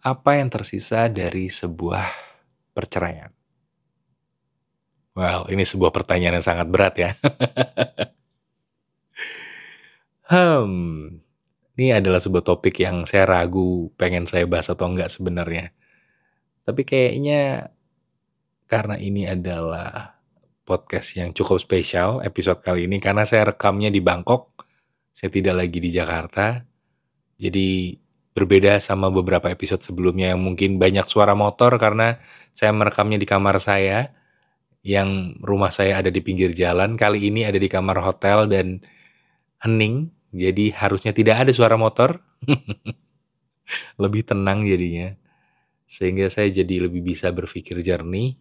Apa yang tersisa dari sebuah perceraian? Wow, ini sebuah pertanyaan yang sangat berat ya. Hmm, ini adalah sebuah topik yang saya ragu pengen saya bahas atau enggak sebenarnya. Tapi kayaknya karena ini adalah podcast yang cukup spesial episode kali ini karena saya rekamnya di Bangkok, saya tidak lagi di Jakarta. Jadi berbeda sama beberapa episode sebelumnya yang mungkin banyak suara motor karena saya merekamnya di kamar saya yang rumah saya ada di pinggir jalan, kali ini ada di kamar hotel dan hening, jadi harusnya tidak ada suara motor, lebih tenang jadinya. Sehingga saya jadi lebih bisa berpikir jernih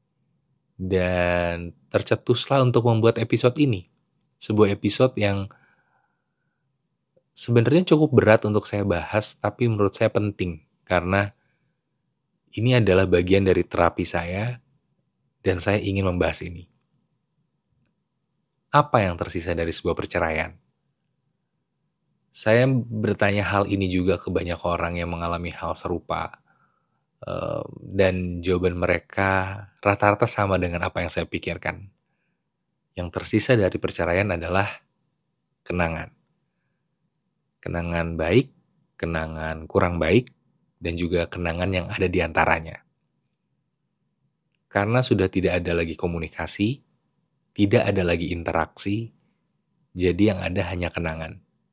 dan tercetuslah untuk membuat episode ini. Sebuah episode yang sebenarnya cukup berat untuk saya bahas, tapi menurut saya penting karena ini adalah bagian dari terapi saya dan saya ingin membahas ini. Apa yang tersisa dari sebuah perceraian? Saya bertanya hal ini juga ke banyak orang yang mengalami hal serupa, dan jawaban mereka rata-rata sama dengan apa yang saya pikirkan. Yang tersisa dari perceraian adalah kenangan. Kenangan baik, kenangan kurang baik, dan juga kenangan yang ada di antaranya. Karena sudah tidak ada lagi komunikasi, tidak ada lagi interaksi, jadi yang ada hanya kenangan.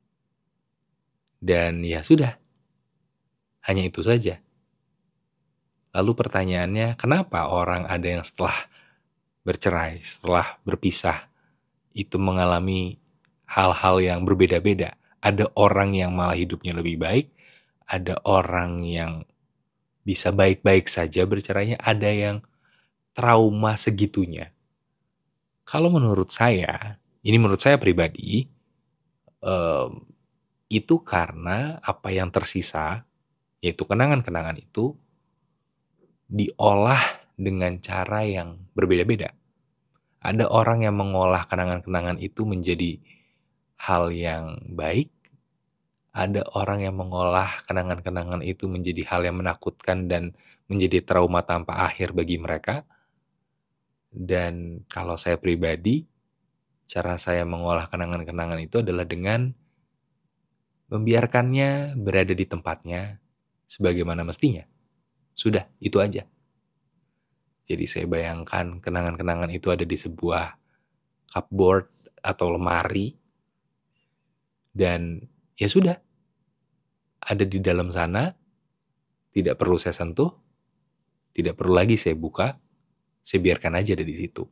Dan ya sudah, hanya itu saja. Lalu pertanyaannya, kenapa orang ada yang setelah bercerai, setelah berpisah, itu mengalami hal-hal yang berbeda-beda? Ada orang yang malah hidupnya lebih baik, ada orang yang bisa baik-baik saja bercerainya, ada yang trauma segitunya. Kalau menurut saya, ini menurut saya pribadi, em, itu karena apa yang tersisa, yaitu kenangan-kenangan itu, diolah dengan cara yang berbeda-beda. Ada orang yang mengolah kenangan-kenangan itu menjadi hal yang baik, ada orang yang mengolah kenangan-kenangan itu menjadi hal yang menakutkan dan menjadi trauma tanpa akhir bagi mereka. Dan kalau saya pribadi, cara saya mengolah kenangan-kenangan itu adalah dengan membiarkannya berada di tempatnya sebagaimana mestinya. Sudah, itu aja. Jadi saya bayangkan kenangan-kenangan itu ada di sebuah cupboard atau lemari dan ya sudah, ada di dalam sana, tidak perlu saya sentuh, tidak perlu lagi saya buka, saya biarkan aja ada di situ.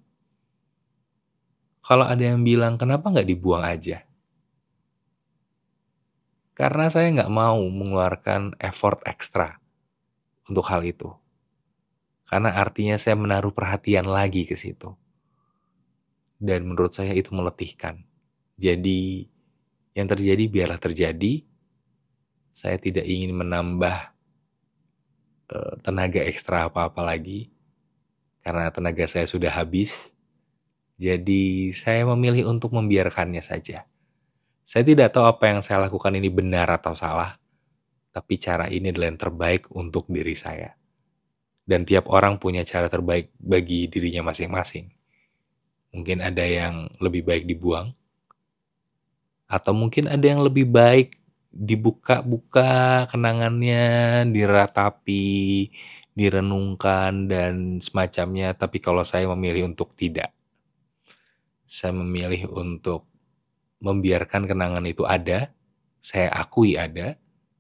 Kalau ada yang bilang, kenapa nggak dibuang aja? Karena saya nggak mau mengeluarkan effort ekstra untuk hal itu. Karena artinya saya menaruh perhatian lagi ke situ. Dan menurut saya itu meletihkan. Jadi, yang terjadi biarlah terjadi. Saya tidak ingin menambah tenaga ekstra apa-apa lagi. Karena tenaga saya sudah habis. Jadi, saya memilih untuk membiarkannya saja. Saya tidak tahu apa yang saya lakukan ini benar atau salah. Tapi cara ini adalah yang terbaik untuk diri saya. Dan tiap orang punya cara terbaik bagi dirinya masing-masing. Mungkin ada yang lebih baik dibuang, atau mungkin ada yang lebih baik dibuka-buka kenangannya, diratapi, direnungkan, dan semacamnya. Tapi kalau saya memilih untuk tidak. Saya memilih untuk membiarkan kenangan itu ada, saya akui ada,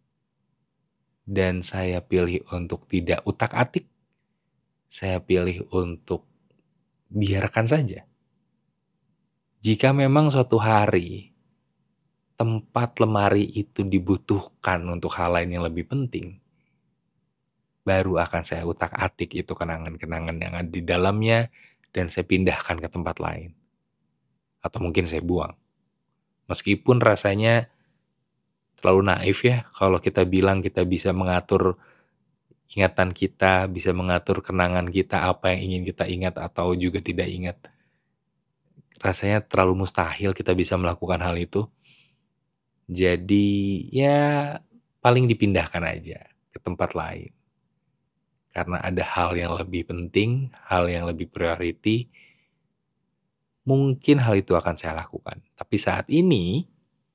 dan saya pilih untuk tidak utak-atik. Saya pilih untuk biarkan saja. Jika memang suatu hari tempat lemari itu dibutuhkan untuk hal lain yang lebih penting, baru akan saya utak-atik itu kenangan-kenangan yang ada di dalamnya dan saya pindahkan ke tempat lain. Atau mungkin saya buang. Meskipun rasanya terlalu naif ya kalau kita bilang kita bisa mengatur ingatan kita, bisa mengatur kenangan kita, apa yang ingin kita ingat atau juga tidak ingat. Rasanya terlalu mustahil kita bisa melakukan hal itu. Jadi ya paling dipindahkan aja. ke tempat lain. Karena ada hal yang lebih penting, hal yang lebih priority, mungkin hal itu akan saya lakukan. Tapi saat ini,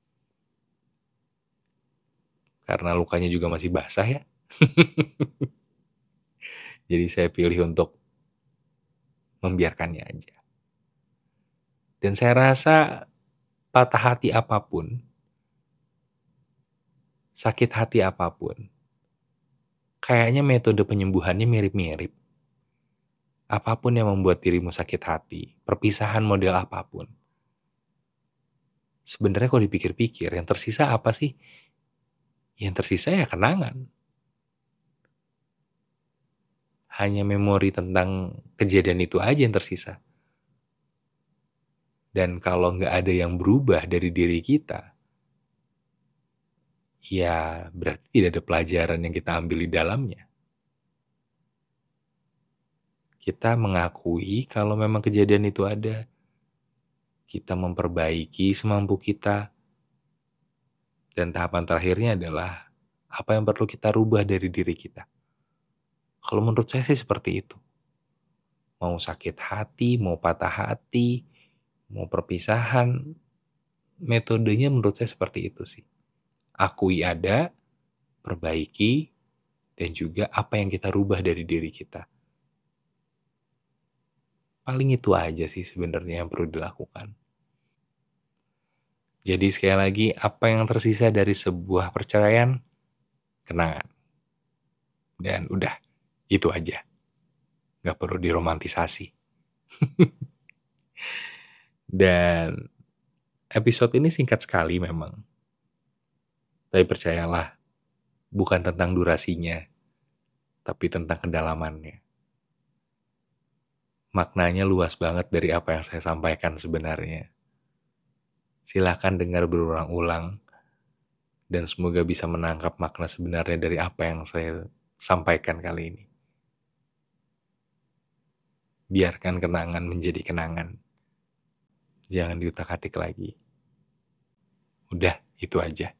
karena lukanya juga masih basah ya, jadi saya pilih untuk membiarkannya aja. Dan saya rasa patah hati apapun, sakit hati apapun, kayaknya metode penyembuhannya mirip-mirip. Apapun yang membuat dirimu sakit hati, perpisahan model apapun. Sebenarnya kalau dipikir-pikir, yang tersisa apa sih? Yang tersisa ya kenangan. Hanya memori tentang kejadian itu aja yang tersisa. Dan kalau nggak ada yang berubah dari diri kita, ya berarti tidak ada pelajaran yang kita ambil di dalamnya. Kita mengakui kalau memang kejadian itu ada. Kita memperbaiki semampu kita. Dan tahapan terakhirnya adalah apa yang perlu kita rubah dari diri kita. Kalau menurut saya sih seperti itu. Mau sakit hati, mau patah hati, mau perpisahan, metodenya menurut saya seperti itu sih. Akui ada, perbaiki, dan juga apa yang kita rubah dari diri kita. Paling itu aja sih sebenarnya yang perlu dilakukan. Jadi sekali lagi, apa yang tersisa dari sebuah perceraian? Kenangan. Dan udah, itu aja. Gak perlu diromantisasi. Dan episode ini singkat sekali memang. Tapi percayalah, bukan tentang durasinya, tapi tentang kedalamannya. Maknanya luas banget dari apa yang saya sampaikan sebenarnya. Silahkan dengar berulang-ulang, dan semoga bisa menangkap makna sebenarnya dari apa yang saya sampaikan kali ini. Biarkan kenangan menjadi kenangan. Jangan diutak-atik lagi. Udah, itu aja.